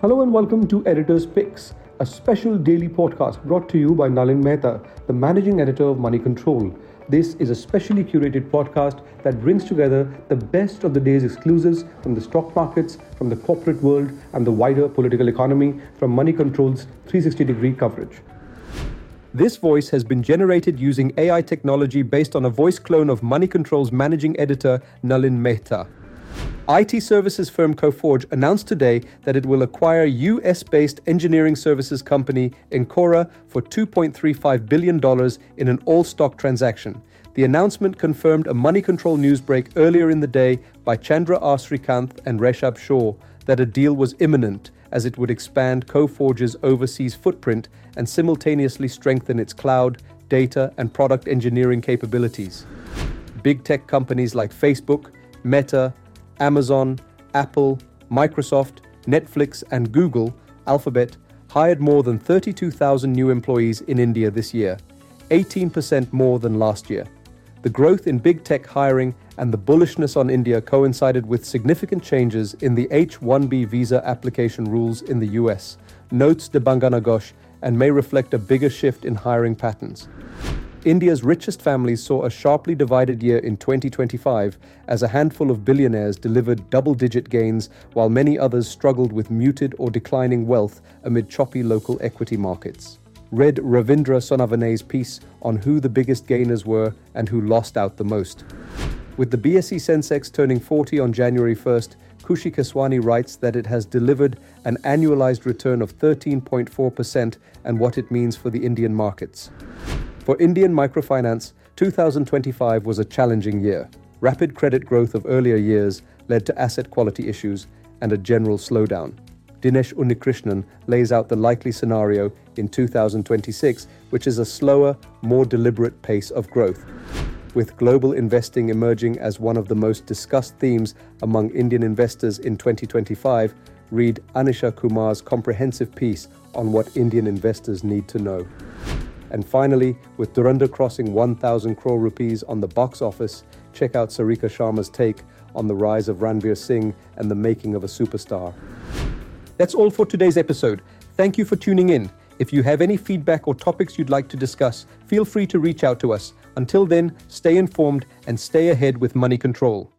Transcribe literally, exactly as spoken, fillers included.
Hello and welcome to Editor's Picks, a special daily podcast brought to you by Nalin Mehta, the managing editor of Money Control. This is a specially curated podcast that brings together the best of the day's exclusives from the stock markets, from the corporate world, and the wider political economy from Money Control's three sixty degree coverage. This voice has been generated using A I technology based on a voice clone of Money Control's managing editor, Nalin Mehta. I T services firm Coforge announced today that it will acquire U S-based engineering services company Encora for two point three five billion dollars in an all-stock transaction. The announcement confirmed a Money Control news break earlier in the day by Chandra R. Srikanth and Reshab Shaw that a deal was imminent, as it would expand Coforge's overseas footprint and simultaneously strengthen its cloud, data, and product engineering capabilities. Big tech companies like Facebook, Meta, Amazon, Apple, Microsoft, Netflix, and Google, Alphabet, hired more than thirty-two thousand new employees in India this year, eighteen percent more than last year. The growth in big tech hiring and the bullishness on India coincided with significant changes in the H one B visa application rules in the U S, notes Debangana Ghosh, and may reflect a bigger shift in hiring patterns. India's richest families saw a sharply divided year in twenty twenty-five as a handful of billionaires delivered double-digit gains while many others struggled with muted or declining wealth amid choppy local equity markets. Read Ravindra Sonavaney's piece on who the biggest gainers were and who lost out the most. With the B S E Sensex turning forty on January first, Khushi Keswani writes that it has delivered an annualized return of thirteen point four percent and what it means for the Indian markets. For Indian microfinance, two thousand twenty-five was a challenging year. Rapid credit growth of earlier years led to asset quality issues and a general slowdown. Dinesh Unnikrishnan lays out the likely scenario in two thousand twenty-six, which is a slower, more deliberate pace of growth. With global investing emerging as one of the most discussed themes among Indian investors in twenty twenty-five, read Anisha Kumar's comprehensive piece on what Indian investors need to know. And finally, with Dhurandhar crossing one thousand crore rupees on the box office, check out Sarika Sharma's take on the rise of Ranveer Singh and the making of a superstar. That's all for today's episode. Thank you for tuning in. If you have any feedback or topics you'd like to discuss, feel free to reach out to us. Until then, stay informed and stay ahead with Money Control.